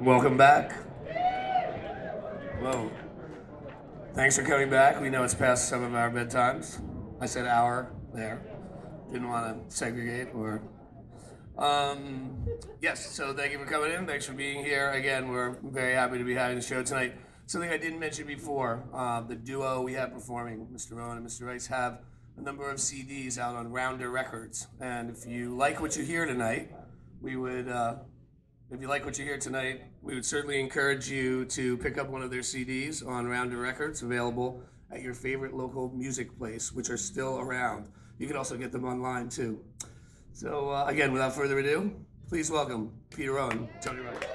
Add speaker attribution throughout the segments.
Speaker 1: Welcome back. Whoa. Thanks for coming back. We know it's past some of our bedtimes. I said hour there. Didn't want to segregate or. Yes, so thank you for coming in. Thanks for being here. Again, we're very happy to be having the show tonight. Something I didn't mention before, the duo we have performing, Mr. Rowan and Mr. Rice, have a number of CDs out on Rounder Records. And if you like what you hear tonight, we would if you like what you hear tonight, we would certainly encourage you to pick up one of their CDs on Rounder Records, available at your favorite local music place, which are still around. You can also get them online too. So again, without further ado, please welcome Peter Rowan, Tony Wright.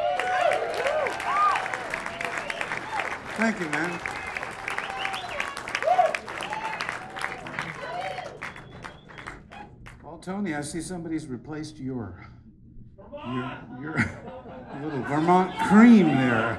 Speaker 2: Thank you, man. Well, Tony, I see somebody's replaced your little Vermont cream there.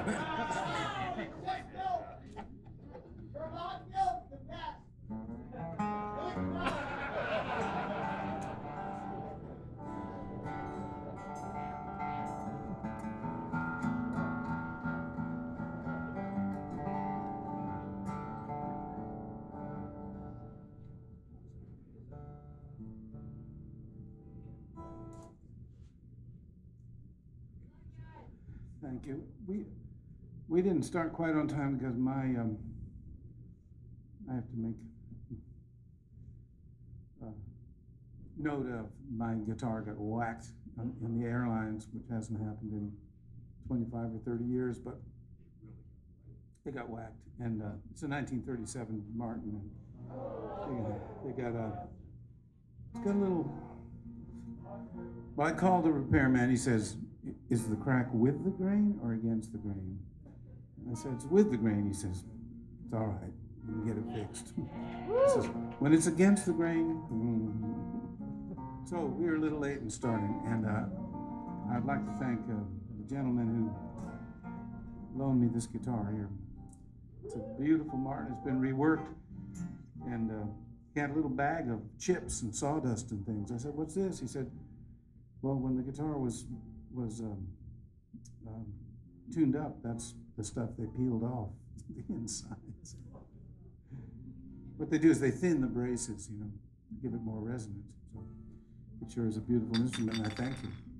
Speaker 2: Thank you. We didn't start quite on time because I have to make a note of my guitar got whacked in the airlines, which hasn't happened in 25 or 30 years, but it got whacked. And it's a 1937 Martin. And it's got a little. Well, I called the repairman. He says, "Is the crack with the grain or against the grain?" I said, "It's with the grain." He says, "It's all right. You can get it fixed." He says, "When it's against the grain." So we were a little late in starting, and I'd like to thank the gentleman who loaned me this guitar here. It's a beautiful Martin. It's been reworked, and he had a little bag of chips and sawdust and things. I said, "What's this?" He said, "Well, when the guitar was tuned up, that's the stuff they peeled off the insides." What they do is they thin the braces, give it more resonance. So it sure is a beautiful instrument, and I thank you.